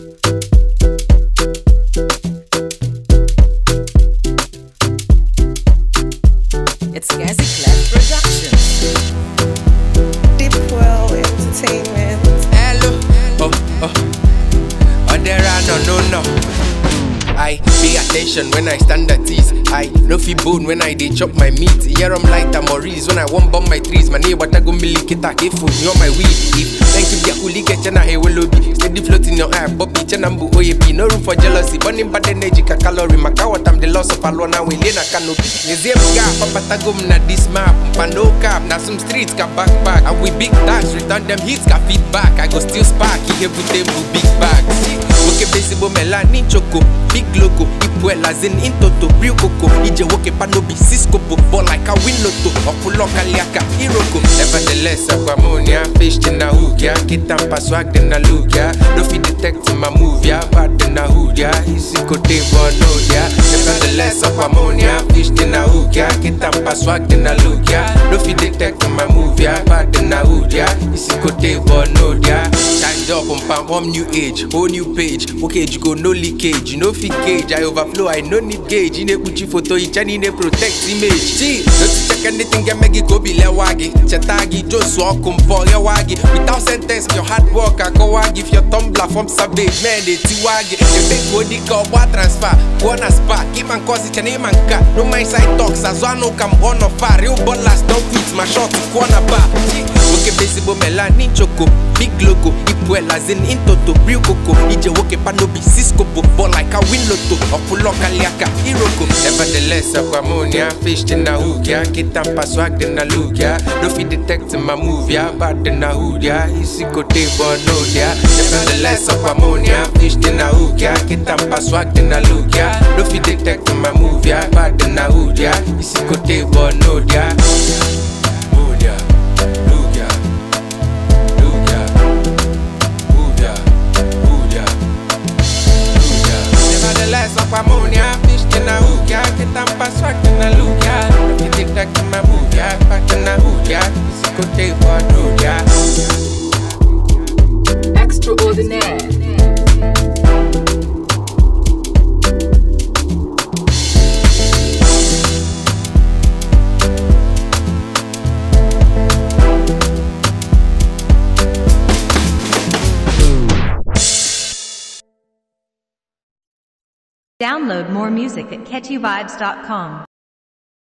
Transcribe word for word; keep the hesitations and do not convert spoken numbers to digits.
It's Gazi Clef Productions. Deep Well Entertainment. Hello, oh, oh, oh, there are no, no, no. I pay attention when I stand at ease. I no feel bone when I dey chop my meat. Here I'm light and Maurice when I want bomb my trees. My neighbor ta go milikita kefu you on my weed. If thank you ya kuli get chana he will be steady floating your eye. Bobby chanambu oyebi no room for jealousy. Burning bad energy ka calorie. Makawat I'm the loss of alona we lena canopy. Museum ga papa ta go na this map. Pano cap na some streets ka backpack. And we big tax return them hits ka feedback. I go still spark he with them big bags. Okay basibo melani choco. Big logo, Ipuela zen in toto, real coco. Ije woke panobi, Cisco bo, but like a win lotto, or puloka liaka, iroko. Nevertheless, aquamonia, fish in a hook, ya. Kitampa swag in a look, ya. No fi detect my move, ya. Bad in a hood, ya. Isi kote bono, ya. Nevertheless, aquamonia, fish in a hook, ya. Kitampa swag in a look, ya. No fi detect my move, ya. Bad in a hood, ya. Isi kote bono, ya. Time's up on pam, one new age, whole new page. Okay, you go no leakage, you know. Cage, I overflow, I no need gauge. In a Gucci photo, each and in a protect image. See, not to check anything, get make it go be lewagi. Chatagi, just walk come for your wagi. Without sentence, your hard work, I go wag. If your tumbler from savage, man, they tiwagi. The big body call what transfer, go on a spa. Keep and cause it, your name and car. No my side talks, as one no come on or far. Real ballers don't quit my shot to corner bar. Okay, basibo melani choco. Big logo, Ipuela zen in toto, real coco. Ije woke panobi, Cisco bo, but like a win lotto, or puloka liaka, iroko. Nevertheless, aquamonia, fish in a hook, ya. Kitampa swag in a look, ya. No fi detect my move, ya. Bad in a hood, ya. Isi kote bono, ya. Nevertheless, aquamonia, fish in a hook, ya. Kitampa swag in a look, ya. No fi detect my move, ya. Bad in a hood, ya. Isi kote bono, ya. Aquamonia, fish in a hook, ya. Kitampa swag in a look, ya. You think that in my move, ya. Back in a hook, ya. It's a good day for a road, ya. Extraordinaire. Download more music at catchy vibes dot com.